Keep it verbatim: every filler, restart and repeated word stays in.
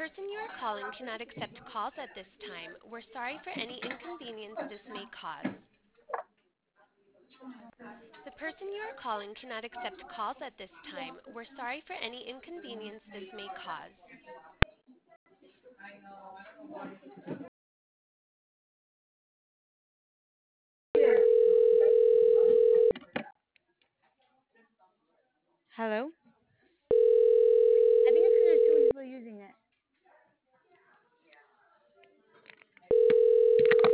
person you are calling cannot accept calls at this time. We're sorry for any inconvenience this may cause. The person you are calling cannot accept calls at this time. We're sorry for any inconvenience this may cause. Hello? I think it's because you're too still using it.